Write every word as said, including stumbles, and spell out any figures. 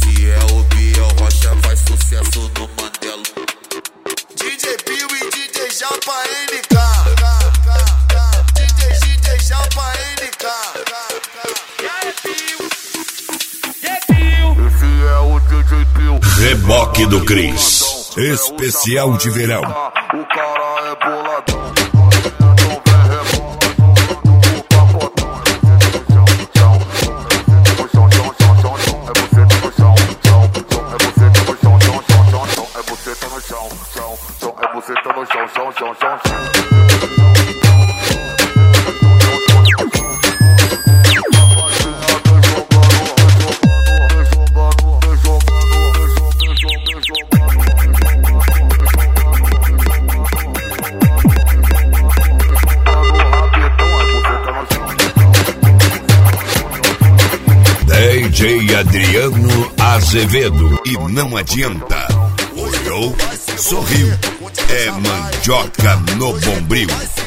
Esse é o Biel Rocha, faz sucesso no Mandela. D J Bill e D J Japa N K. D J D J Japa N K. Esse é o D J Bill. Reboque do Cris, especial de verão. O cara é boladão. Você tá no chão, chão, chão, chão, chão. D J Adriano Azevedo. E não adianta. Olhou, sorriu. É mandioca no bombril.